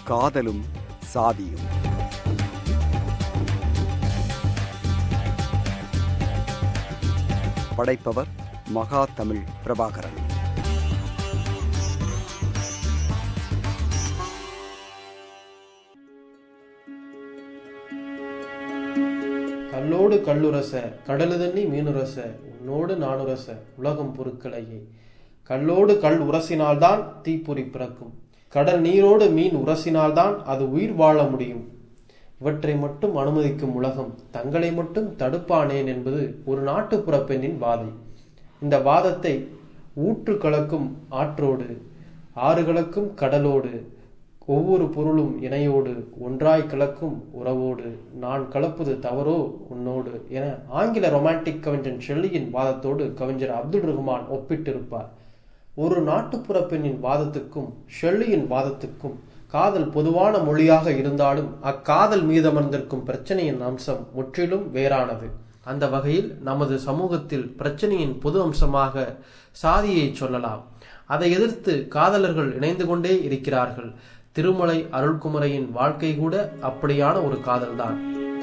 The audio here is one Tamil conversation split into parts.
காதலும் சாதியும். படைப்பவர் மகா தமிழ் பிரபாகரன். கல்லோடு கல்லுரச கடலு தண்ணி மீனுரச உன்னோடு நானுரச உலகம் பொருட்களையே. கல்லோடு கல் உரசினால்தான் தீப்பொறி பிறக்கும், கடல் நீரோடு மீன் உரசினால்தான் அது உயிர் வாழ முடியும். இவற்றை மட்டும் அனுமதிக்கும் உலகம் தங்களை மட்டும் தடுப்பானேன் என்பது ஒரு நாட்டுப்புற பெண்ணின் வாதம். இந்த வாதத்தை ஊற்று கலக்கும் ஆற்றோடு, ஆறு கலக்கும் கடலோடு, ஒவ்வொரு பொருளும் இணையோடு, ஒன்றாய் கலக்கும் உறவோடு, நான் கலப்பது தவறோ உன்னோடு என ஆங்கில ரொமான்டிக் கவிஞன் ஷெல்லியின் வாதத்தோடு கவிஞர் அப்துல் ரஹ்மான் ஒப்பிட்டிருப்பார். ஒரு நாட்டுப்புற பெண்ணின் வாதத்துக்கும் ஷெல்லியின் வாதத்துக்கும் காதல் பொதுவான மொழியாக இருந்தாலும் அக்காதல் மீதமர்ந்திருக்கும் பிரச்சனையின் அம்சம் முற்றிலும் வேறானது. அந்த வகையில் நமது சமூகத்தில் பிரச்சனையின் பொது அம்சமாக சாதியை சொல்லலாம். அதை எதிர்த்து காதலர்கள் இணைந்து கொண்டே இருக்கிறார்கள். திருமலை அருள்குமரையின் வாழ்க்கை கூட அப்படியான ஒரு காதல்தான்.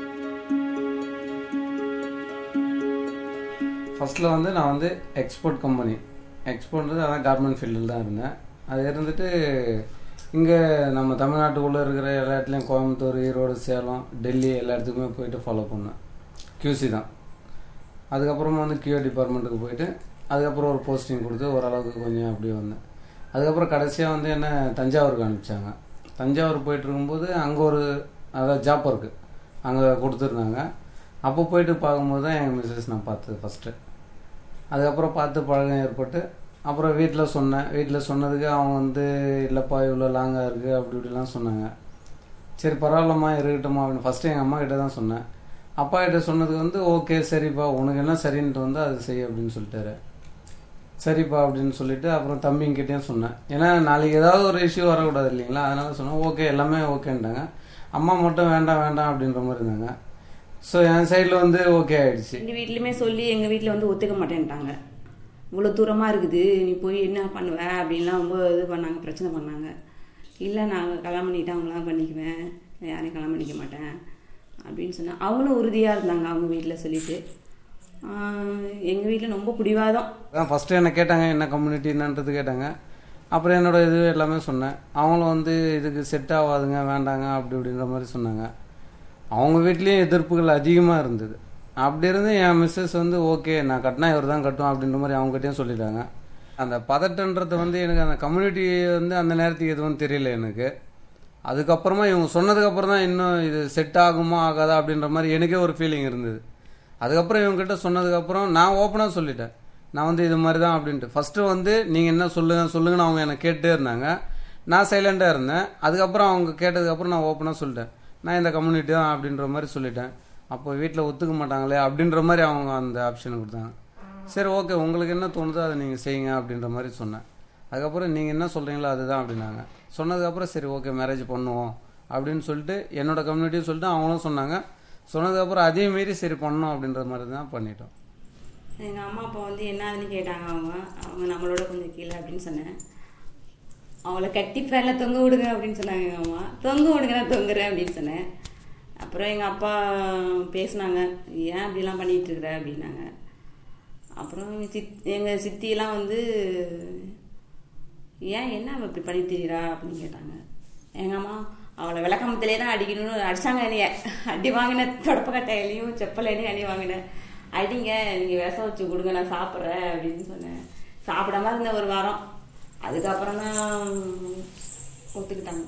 ஃபர்ஸ்ட்ல நான் எக்ஸ்போர்ட் கம்பெனி அதான் கார்மெண்ட் ஃபீல்டில் தான் இருந்தேன். அது இருந்துட்டு இங்கே நம்ம தமிழ்நாட்டுக்குள்ளே இருக்கிற எல்லா இடத்துலையும் கோயம்புத்தூர், ஈரோடு, சேலம், டெல்லி எல்லா இடத்துக்குமே போயிட்டு ஃபாலோ பண்ணேன். QC தான். அதுக்கப்புறமா QA டிபார்ட்மெண்ட்டுக்கு போயிட்டு அதுக்கப்புறம் ஒரு போஸ்டிங் கொடுத்து ஓரளவுக்கு கொஞ்சம் அப்படியே வந்தேன். அதுக்கப்புறம் கடைசியாக என்ன தஞ்சாவூருக்கு அனுப்பிச்சாங்க. தஞ்சாவூர் போயிட்டு இருக்கும்போது அங்கே ஒரு அதாவது ஜாப் ஒர்க்கு அங்கே கொடுத்துருந்தாங்க. அப்போ போயிட்டு பார்க்கும்போது தான் எங்கள் மிஸ்ஸஸ் நான் பார்த்தது ஃபஸ்ட்டு. அதுக்கப்புறம் பார்த்து பழக்கம் ஏற்பட்டு அப்புறம் வீட்டில் சொன்னேன். வீட்டில் சொன்னதுக்கு அவங்க இல்லைப்பா இவ்வளோ லாங்காக இருக்குது அப்படி இப்படிலாம் சொன்னாங்க. சரி பரவாயில்லம்மா இருக்கட்டும்மா அப்படின்னு ஃபஸ்ட்டு எங்கள் அம்மா கிட்டே தான் சொன்னேன். அப்பா கிட்ட சொன்னதுக்கு ஓகே சரிப்பா உனக்கு என்ன சரின்ட்டு அது செய் அப்படின்னு சொல்லிட்டாரு. சரிப்பா அப்படின்னு சொல்லிட்டு அப்புறம் தம்பிங்கிட்டேயும் சொன்னேன். ஏன்னா நாளைக்கு ஏதாவது ஒரு இஷ்யூ வரக்கூடாது இல்லைங்களா, அதனால சொன்னேன். ஓகே எல்லாமே ஓகேன்ட்டாங்க. அம்மா மட்டும் வேண்டாம் வேண்டாம் அப்படின்ற மாதிரி இருந்தாங்க. ஸோ என் சைடில் ஓகே ஆகிடுச்சு. எங்கள் வீட்லையுமே சொல்லி எங்கள் வீட்டில் ஒத்துக்க மாட்டேன்ட்டாங்க. இவ்வளோ தூரமாக இருக்குது நீ போய் என்ன பண்ணுவ அப்படின்லாம் ரொம்ப இது பண்ணாங்க, பிரச்சனை பண்ணாங்க. இல்லை நான் கல்யாணம் பண்ணிக்கிட்டேன் அவங்களாம் பண்ணிக்குவேன், யாரையும் கல்யாணம் பண்ணிக்க மாட்டேன் அப்படின்னு சொன்னேன். அவங்களும் உறுதியாக இருந்தாங்க அவங்க வீட்டில் சொல்லிட்டு. எங்கள் வீட்டில் ரொம்ப பிடிவாதம். ஃபஸ்ட்டு என்னை கேட்டாங்க என்ன கம்யூனிட்டி என்னன்றது கேட்டாங்க. அப்புறம் என்னோட இது எல்லாமே சொன்னேன். அவங்களும் இதுக்கு செட் ஆகாதுங்க வேண்டாங்க அப்படி இப்படின்ற மாதிரி சொன்னாங்க. அவங்க வீட்லேயும் எதிர்ப்புகள் அதிகமாக இருந்தது. அப்படி இருந்து என் மிஸ்ஸஸ் ஓகே நான் கட்டினா இவர் தான் கட்டும் அப்படின்ற மாதிரி அவங்ககிட்டயும் சொல்லிட்டாங்க. அந்த பதட்டன்றது எனக்கு அந்த கம்யூனிட்டி அந்த நேரத்துக்கு எதுவும் தெரியல எனக்கு. அதுக்கப்புறமா இவங்க சொன்னதுக்கப்புறம் தான் இன்னும் இது செட் ஆகுமா ஆகாதா அப்படின்ற மாதிரி எனக்கே ஒரு ஃபீலிங் இருந்தது. அதுக்கப்புறம் இவங்ககிட்ட சொன்னதுக்கப்புறம் நான் ஓப்பனாக சொல்லிட்டேன், நான் இது மாதிரி தான் அப்படின்ட்டு. ஃபஸ்ட்டு நீங்கள் என்ன சொல்லுங்கன்னு அவங்க என்னை கேட்டே இருந்தாங்க. நான் சைலண்டாக இருந்தேன். அதுக்கப்புறம் அவங்க கேட்டதுக்கப்புறம் நான் ஓப்பனாக சொல்லிட்டேன், நான் இந்த கம்யூனிட்டி தான் அப்படின்ற மாதிரி சொல்லிட்டேன். அப்போ வீட்டில் ஒத்துக்க மாட்டாங்களே அப்படின்ற மாதிரி அவங்க அந்த ஆப்ஷனை கொடுத்தாங்க. சரி ஓகே உங்களுக்கு என்ன தோணுதோ அதை நீங்கள் செய்யுங்க அப்படின்ற மாதிரி சொன்னேன். அதுக்கப்புறம் நீங்கள் என்ன சொல்கிறீங்களோ அதுதான் அப்படின்னாங்க. சொன்னதுக்கப்புறம் சரி ஓகே மேரேஜ் பண்ணுவோம் அப்படின்னு சொல்லிட்டு என்னோட கம்யூனிட்டியும் சொல்லிட்டு அவங்களும் சொன்னாங்க. சொன்னதுக்கப்புறம் அதே மாரி சரி பண்ணோம் அப்படின்ற மாதிரி தான் பண்ணிட்டோம். எங்கள் அம்மா அப்பா என்னதுன்னு கேட்டாங்க. அவங்க நம்மளோட கொஞ்சம் கீழே அப்படின்னு சொன்னேன். அவங்கள கட்டி பேரில் தொங்க விடுங்க அப்படின்னு சொன்னாங்க. எங்கள் அம்மா தொங்க விடுங்க நான் தொங்குறேன் அப்படின்னு சொன்னேன். அப்புறம் எங்கள் அப்பா பேசினாங்க, ஏன் அப்படிலாம் பண்ணிகிட்டு இருக்கிற அப்படின்னாங்க. அப்புறம் எங்கள் சித்தியெல்லாம் ஏன் என்ன அவள் இப்படி பண்ணிட்டு இருக்கிறா அப்படின்னு கேட்டாங்க. எங்கள் அம்மா அவளை விளக்கமத்திலே தான் அடிக்கணும்னு அடித்தாங்க. என்னைய அடி வாங்கினேன், தொடப்பக்கட்டையிலையும் செப்பலையும் அடி வாங்கினேன். அடிங்க நீங்கள் விஷம் வச்சு கொடுங்க நான் சாப்பிட்றேன் அப்படின்னு சொன்னேன். சாப்பிடாம இருந்த ஒரு வாரம். அதுக்கப்புறம் தான் ஒத்துக்கிட்டாங்க.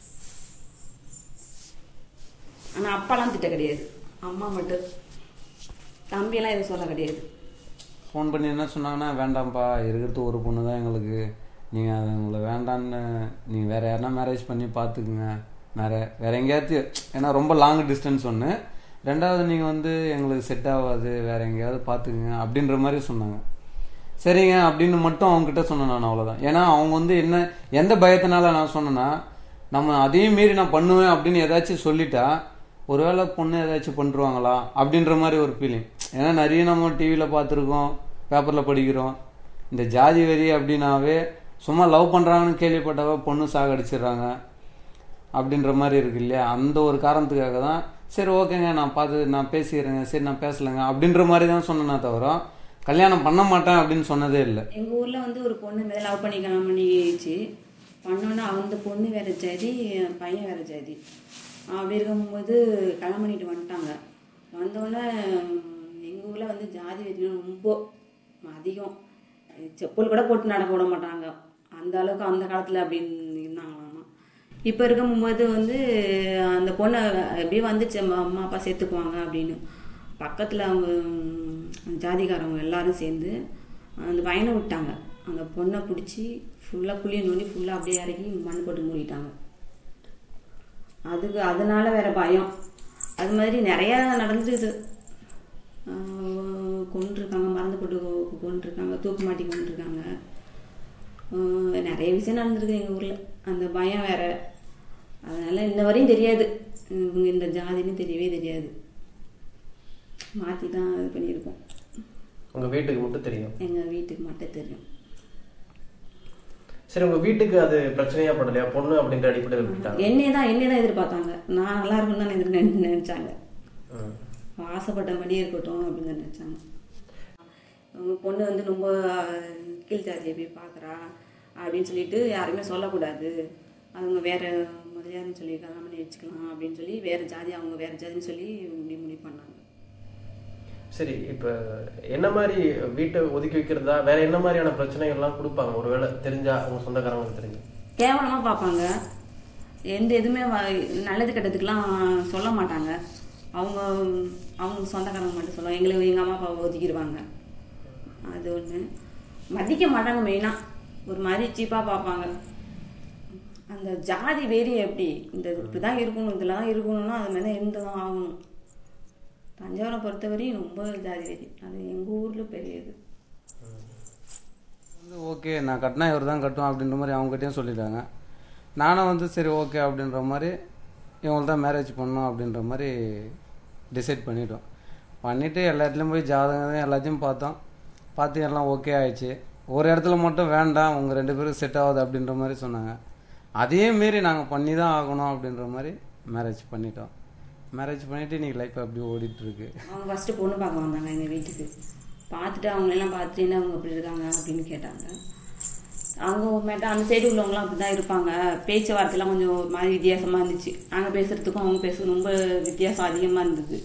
ஆனால் அப்பாலாம் திட்ட கிடையாது, அம்மா மட்டும். தம்பியெல்லாம் எதுவும் சொல்ல கிடையாது. ஃபோன் பண்ணி என்ன சொன்னாங்கன்னா, வேண்டாம்ப்பா இருக்கிறது ஒரு பொண்ணு தான் எங்களுக்கு, நீங்கள் அது உங்களை வேண்டான்னு நீங்கள் வேறு யாருனா மேரேஜ் பண்ணி பார்த்துக்குங்க, வேறு எங்கேயாவது, ஏன்னா ரொம்ப லாங் டிஸ்டன்ஸ் ஒன்று, ரெண்டாவது நீங்கள் எங்களுக்கு செட் ஆகாது வேறு எங்கேயாவது பார்த்துக்குங்க அப்படின்ற மாதிரி சொன்னாங்க. சரிங்க அப்படின்னு மட்டும் அவங்ககிட்ட சொன்னேன் நான், அவ்வளோதான். ஏன்னா அவங்க என்ன எந்த பயத்தினால நான் சொன்னேன்னா, நம்ம அதையும் மீறி நான் பண்ணுவேன் அப்படின்னு ஏதாச்சும் சொல்லிட்டா ஒருவேளை பொண்ணு ஏதாச்சும் பண்ணுருவாங்களா அப்படின்ற மாதிரி ஒரு ஃபீலிங். ஏன்னா நிறைய நம்ம டிவியில் பார்த்துருக்கோம், பேப்பரில் படிக்கிறோம். இந்த ஜாதி வெறி அப்படின்னாவே சும்மா லவ் பண்ணுறாங்கன்னு கேள்விப்பட்டவ பொண்ணு சாகடிச்சிடுறாங்க. அப்படின்ற மாதிரி இருக்கு இல்லையா, அந்த ஒரு காரணத்துக்காக தான் சரி ஓகேங்க நான் பேசிக்கிறேங்க, சரி நான் பேசலைங்க அப்படின்ற மாதிரி தான் சொன்னேன்னா தவிர கல்யாணம் பண்ண மாட்டேன் அப்படின்னு சொன்னதே இல்லை. எங்கள் ஊரில் வந்து ஒரு பொண்ணு மேலே லவ் பண்ணி கல்யாணம் பண்ணிச்சு. பண்ணோன்னா அந்த பொண்ணு வேறு ஜாதி, பையன் வேறு ஜாதி. அப்படி இருக்கும்போது கல்யாணம் பண்ணிட்டு வந்துட்டாங்க. வந்தோடனே எங்கள் ஊரில் வந்து ஜாதி வெறியும் ரொம்ப அதிகம். செப்பல் கூட போட்டு நடக்க விட மாட்டாங்க, அந்த அளவுக்கு அந்த காலத்தில் அப்படின்னு இருந்தாங்களாம். இப்போ இருக்கும்போது வந்து அந்த பொண்ணை எப்படியே வந்துச்சு, அம்மா அப்பா சேர்த்துக்குவாங்க அப்படின்னு. பக்கத்தில் அவங்க ஜாதிக்காரவங்க எல்லாரும் சேர்ந்து அந்த பையனை விட்டாங்க. அந்த பொண்ணை பிடிச்சி ஃபுல்லாக குழியை நோண்டி ஃபுல்லாக அப்படியே இறக்கி மண் போட்டு மூடிட்டாங்க. அதனால வேற பயம். அது மாதிரி நிறையா நடந்துது. கொண்டிருக்காங்க, மறந்து போட்டு கொண்டிருக்காங்க, தூக்கு மாட்டி கொண்டிருக்காங்க. நிறைய விஷயம் நடந்திருக்கு எங்கள் ஊரில். அந்த பயம் வேற. அதனால இன்ன வரையும் தெரியாது இவங்க இந்த ஜாதின்னு தெரியவே தெரியாது. மாற்றி தான் இது பண்ணியிருக்கோம். உங்கள் வீட்டுக்கு மட்டும் தெரியும்? எங்கள் வீட்டுக்கு மட்டும் தெரியும். சரி, உங்கள் வீட்டுக்கு அது பிரச்சனையாக படலையா? பொண்ணு அப்படின்ற அடிப்படையில் விட்டாங்க. என்னையே தான் எதிர்பார்த்தாங்க. நான் நல்லா இருக்குன்னு தான் நினைச்சாங்க. ஆசைப்பட்டபடியே இருக்கட்டும் அப்படின்னு தான் நினைச்சாங்க. அவங்க பொண்ணு வந்து ரொம்ப கீழ் ஜாதியை போய் பார்க்குறா அப்படின்னு சொல்லிட்டு யாருமே சொல்லக்கூடாது, அவங்க வேற முதலியாருன்னு சொல்லி கல்யாணம் பண்ணி வச்சுக்கலாம் அப்படின்னு சொல்லி வேற ஜாதி, அவங்க வேற ஜாதின்னு சொல்லி முடிவு பண்ணாங்க. சரி, இப்போ என்ன மாதிரி வீட்டை ஒதுக்கி வைக்கிறதா, வேற என்ன மாதிரியான பிரச்சனைகள்லாம் கொடுப்பாங்க? ஒருவேளை தெரிஞ்சா அவங்க சொந்தக்காரங்களுக்கு தெரிஞ்சு கேவலமாக பார்ப்பாங்க. எந்த எதுவுமே நல்லது கெட்டதுக்கெல்லாம் சொல்ல மாட்டாங்க. அவங்க சொந்தக்காரங்க மட்டும் சொல்லுவாங்க. எங்கள் அம்மா அப்பாவை ஒதுக்கிடுவாங்க. அது ஒன்று. மதிக்க மாட்டாங்க. மெயினாக ஒரு மாதிரி சீப்பாக பார்ப்பாங்க. அந்த ஜாதி வேறு எப்படி இந்த இப்படி தான் இருக்கணும், இதில் தான் இருக்கணும்னா அது மாதிரி தான் இருந்து தான் ஆகணும். தஞ்சாவூரை பொறுத்தவரையும் ரொம்ப ஜாதி வேதி. அது எங்கள் ஊரில் பெரியது. வந்து ஓகே நான் கட்டினா இவர் தான் கட்டுவோம் அப்படின்ற மாதிரி அவங்ககிட்டயும் சொல்லிட்டாங்க. நானும் வந்து சரி ஓகே அப்படின்ற மாதிரி இவங்களுக்கு தான் மேரேஜ் பண்ணணும் அப்படின்ற மாதிரி டிசைட் பண்ணிட்டோம். பண்ணிவிட்டு எல்லா இடத்துலையும் போய் ஜாதகம் எல்லாத்தையும் பார்த்து எல்லாம் ஓகே ஆயிடுச்சு. ஒரு இடத்துல மட்டும் வேண்டாம், உங்கள் 2 பேருக்கு செட் ஆகுது அப்படின்ற மாதிரி சொன்னாங்க. அதே மாரி நாங்கள் பண்ணி தான் ஆகணும் அப்படின்ற மாதிரி மேரேஜ் பண்ணிட்டோம். மேரேஜ் பண்ணிவிட்டு இன்றைக்கி லைஃப் அப்படியே ஓடிட்டுருக்கு. அவங்க ஃபஸ்ட்டு பொண்ணு பார்க்க வந்தாங்க எங்கள் வீட்டுக்கு. பார்த்துட்டு அவங்களெல்லாம் பார்த்துட்டு என்ன அவங்க அப்படி இருக்காங்க அப்படின்னு கேட்டாங்க. அவங்க மேட்டா அந்த சைடு உள்ளவங்களாம் அப்படி தான் இருப்பாங்க. பேச்சுவார்த்தைலாம் கொஞ்சம் ஒரு மாதிரி வித்தியாசமாக இருந்துச்சு. நாங்கள் பேசுகிறதுக்கும் அவங்க பேசுறது ரொம்ப வித்தியாசம் அதிகமாக இருந்தது.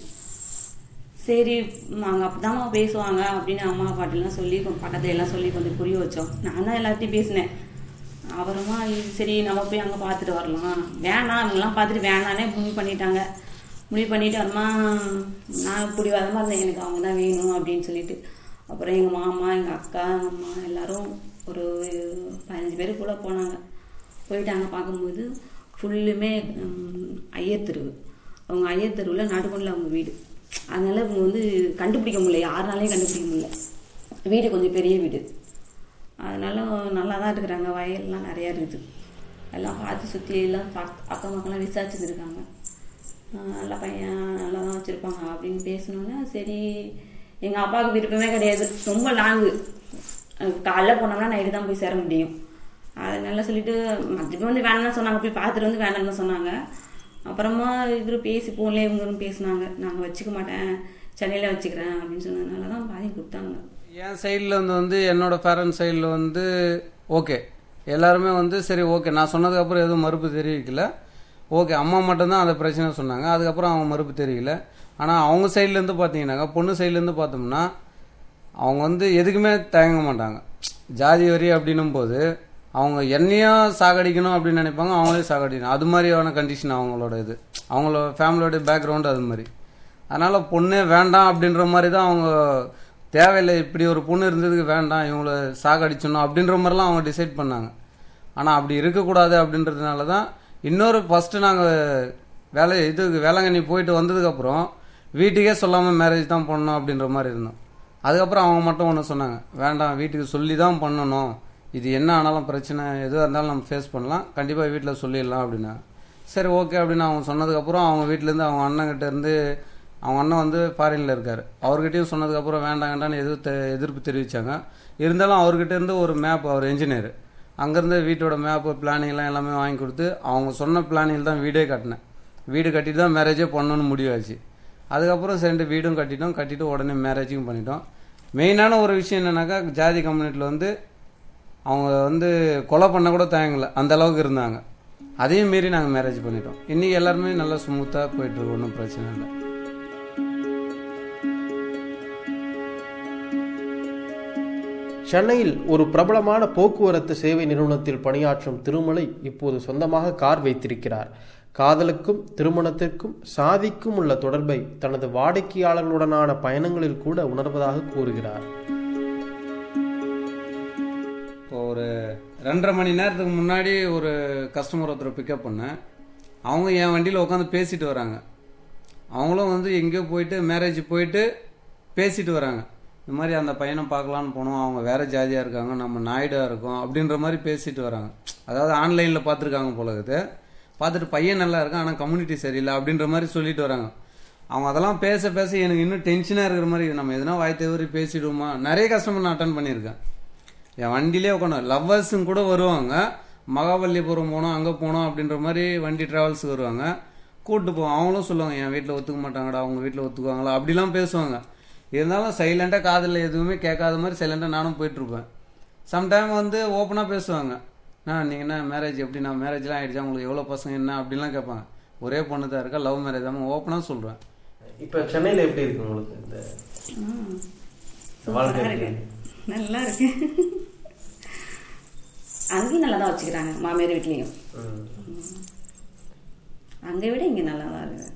சரி அவங்க அப்படி தான் பேசுவாங்க அப்படின்னு அம்மா பாட்டெல்லாம் சொல்லி பக்கத்துல எல்லாம் சொல்லி கொஞ்சம் புரிய வச்சோம். நான் தான் எல்லாத்தையும் பேசினேன். அப்புறமா சரி நம்ம போய் அங்கே பார்த்துட்டு வரலாம், வேணாம் அவங்கெல்லாம் பார்த்துட்டு வேணானே முடிவு பண்ணிட்டாங்க. முடிவு பண்ணிவிட்டு அம்மா நான் பிடிவாதமாக இருந்தேன், எனக்கு அவங்க தான் வேணும் அப்படின்னு சொல்லிட்டு. அப்புறம் எங்கள் மாமா, எங்கள் அக்கா, எங்கள் அம்மா எல்லோரும் ஒரு 15 பேர் கூட போனாங்க. போயிட்டாங்க. பார்க்கும்போது ஃபுல்லுமே ஐயர் தெருவு. அவங்க ஐயர் தெருவில் நடுக்கொண்டில் அவங்க வீடு. அதனால் இவங்க வந்து கண்டுபிடிக்க முடியல, யாருனாலையும் கண்டுபிடிக்க முடியல. வீடு கொஞ்சம் பெரிய வீடு. அதனால நல்லா தான் இருக்கிறாங்க. வயல்லாம் நிறையா இருக்குது. எல்லாம் பார்த்து சுற்றி எல்லாம் அக்கம் பக்கம்லாம் விசாரிச்சுருக்காங்க. நல்ல பையன் நல்லா தான் வச்சுருப்பாங்க அப்படின்னு பேசினோன்னே சரி. எங்கள் அப்பாவுக்கு விருப்பமே கிடையாது, ரொம்ப லாங்கு. காலைல போனோம்னா நைட்டு தான் போய் சேர முடியும். அதனால சொல்லிட்டு மற்றபடி வந்து வேணாம்னு சொன்னாங்க. போய் பார்த்துட்டு வந்து வேணாம்னு சொன்னாங்க. அப்புறமா இவர் பேசி போகல, இவங்களும் பேசினாங்க. நாங்கள் வச்சுக்க மாட்டேன், சென்னையில் வச்சுக்கிறேன் அப்படின்னு சொன்னதுனால தான் பாதி கொடுத்தாங்க. என் சைடில் வந்து என்னோட பேரண்ட்ஸ் சைடில் வந்து ஓகே, எல்லாருமே வந்து சரி ஓகே. நான் சொன்னதுக்கப்புறம் எதுவும் மறுப்பு தெரிவிக்கல. ஓகே, அம்மா மட்டும்தான் அந்த பிரச்சனை சொன்னாங்க. அதுக்கப்புறம் அவங்க மறுப்பு தெரியல. ஆனால் அவங்க சைட்லேருந்து பார்த்தீங்கன்னாக்கா, பொண்ணு சைட்லேருந்து பார்த்தோம்னா அவங்க வந்து எதுக்குமே தயங்க மாட்டாங்க. ஜாதி வரி அப்படின்னும் போது அவங்க என்னையும் சாகடிக்கணும் அப்படின்னு நினைப்பாங்க, அவங்களையும் சாகடிக்கணும். அது மாதிரியான கண்டிஷன் அவங்களோட இது, அவங்களோட ஃபேமிலியோட பேக்ரவுண்டு அது மாதிரி. அதனால் பொண்ணே வேண்டாம் அப்படின்ற மாதிரி தான் அவங்க, தேவையில்லை இப்படி ஒரு பொண்ணு இருந்ததுக்கு வேண்டாம் இவங்கள சாகடிச்சணும் அப்படின்ற மாதிரிலாம் அவங்க டிசைட் பண்ணாங்க. ஆனால் அப்படி இருக்கக்கூடாது அப்படின்றதுனால தான் இன்னொரு ஃபஸ்ட்டு நாங்கள் வேளாங்கண்ணி போயிட்டு வந்ததுக்கப்புறம் வீட்டுக்கே சொல்லாமல் மேரேஜ் தான் பண்ணணும் அப்படின்ற மாதிரி இருந்தோம். அதுக்கப்புறம் அவங்க மட்டும் ஒன்று சொன்னாங்க, வேண்டாம் வீட்டுக்கு சொல்லி தான் பண்ணணும், இது என்ன ஆனாலும் பிரச்சனை எதுவாக இருந்தாலும் நம்ம ஃபேஸ் பண்ணலாம், கண்டிப்பாக வீட்டில் சொல்லிடலாம் அப்படின்னா. சரி ஓகே அப்படின்னு அவங்க சொன்னதுக்கப்புறம் அவங்க வீட்டிலேருந்து அவங்க அண்ணங்கிட்ட இருந்து, அவங்க அண்ணன் வந்து ஃபாரினில் இருக்கார், அவர்கிட்டையும் சொன்னதுக்கப்புறம் வேண்டாங்கண்டான்னு எதிர்ப்பு தெரிவித்தாங்க. இருந்தாலும் அவர்கிட்ட இருந்து ஒரு மேப், அவர் என்ஜினியர், அங்கேருந்து வீட்டோட மேப்பு பிளானிங்லாம் எல்லாமே வாங்கி கொடுத்து அவங்க சொன்ன பிளானிங் தான் வீடே கட்டினேன். வீடு கட்டிட்டு தான் மேரேஜே பண்ணணும்னு முடிவாச்சு. அதுக்கப்புறம் சேர்ந்து வீடும் கட்டிட்டு உடனே மேரேஜும் பண்ணிட்டோம். மெயினான ஒரு விஷயம் என்னன்னாக்கா, ஜாதி கம்யூனிட்டியில் வந்து அவங்க வந்து கொலை பண்ண கூட தயங்கலை, அந்த அளவுக்கு இருந்தாங்க. அதையும் மீறி நாங்கள் மேரேஜ் பண்ணிட்டோம். இன்றைக்கி எல்லாருமே நல்லா ஸ்மூத்தாக போயிட்டுருக்கு, ஒன்றும் பிரச்சனை இல்லை. சென்னையில் ஒரு பிரபலமான போக்குவரத்து சேவை நிறுவனத்தில் பணியாற்றும் திருமலை இப்போது சொந்தமாக கார் வைத்திருக்கிறார். காதலுக்கும் திருமணத்திற்கும் சாதிக்கும் உள்ள தொடர்பை தனது வாடிக்கையாளர்களுடனான பயணங்களில் கூட உணர்வதாக கூறுகிறார். இப்போ ஒரு 2.5 மணி நேரத்துக்கு முன்னாடி ஒரு கஸ்டமர் ஒருத்தரை பிக்கப் பண்ணேன். அவங்க என் வண்டியில் உட்காந்து பேசிட்டு வராங்க. அவங்களும் வந்து எங்கேயோ போயிட்டு மேரேஜ் போயிட்டு பேசிட்டு வராங்க. இந்த மாதிரி அந்த பையனை பார்க்கலான்னு போனோம், அவங்க வேற ஜாதியாக இருக்காங்க, நம்ம நாயுடாக இருக்கோம் அப்படின்ற மாதிரி பேசிட்டு வராங்க. அதாவது ஆன்லைனில் பார்த்துருக்காங்க போலகுது. பார்த்துட்டு பையன் நல்லா இருக்கான், ஆனால் கம்யூனிட்டி சரியில்லை அப்படின்ற மாதிரி சொல்லிட்டு வராங்க. அவங்க அதெல்லாம் பேச எனக்கு இன்னும் டென்ஷனாக இருக்கிற மாதிரி, நம்ம எதுனா வாய் தவறி பேசிடுவோமா. நிறைய கஸ்டமர் நான் அட்டன் பண்ணியிருக்கேன். என் வண்டியிலே உட்காந்து லவ்வர்ஸும் கூட வருவாங்க. மகாபலிபுரம் போனோம், அங்கே போனோம் அப்படின்ற மாதிரி வண்டி டிராவல்ஸுக்கு வருவாங்க, கூப்பிட்டு போவோம். அவங்களும் சொல்லுவாங்க, என் வீட்டில் ஒத்துக்க மாட்டாங்கடா, அவங்க வீட்டில் ஒத்துக்குவாங்களா அப்படிலாம் பேசுவாங்க. இருந்தாலும் சைலண்டாக காதில் எதுவுமே கேட்காத மாதிரி சைலண்டாக நானும் போயிட்டுருப்பேன். சம்டைம் வந்து ஓப்பனாக பேசுவாங்க, நீங்கள் என்ன மேரேஜ் எப்படி, நான் மேரேஜ்லாம் ஆகிடுச்சா, உங்களுக்கு எவ்வளோ பசங்க என்ன அப்படின்லாம் கேட்பாங்க. ஒரே பொண்ணு தான் இருக்கா, லவ் மேரேஜ் தான், ஓப்பனாக சொல்கிறேன். இப்போ சென்னையில் எப்படி இருக்கு உங்களுக்கு இந்த வாழ்க்கை? நல்லா இருக்கு. அங்கேயும் நல்லா தான் வச்சுக்கிறாங்க, மாமியார் வீட்லேயும். அங்கே விட இங்கே நல்லா தான் இருக்கு.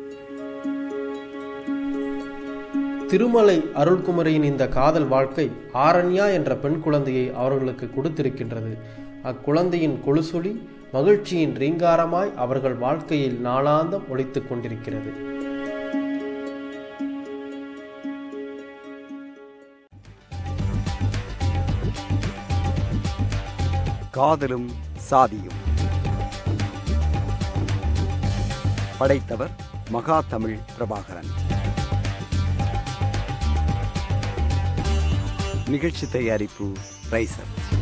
திருமலை அருள்குமரியின் இந்த காதல் வாழ்க்கை ஆரண்யா என்ற பெண் குழந்தையை அவர்களுக்கு கொடுத்திருக்கின்றது. அக்குழந்தையின் கொலுசொலி மகிழ்ச்சியின் ரீங்காரமாய் அவர்கள் வாழ்க்கையில் நாளாந்தம் ஒலித்துக் கொண்டிருக்கிறது. காதலும் சாதியும். படைத்தவர் மகா தமிழ் பிரபாகரன். நிகழ்ச்சி தயாரிப்பு ரைசர்.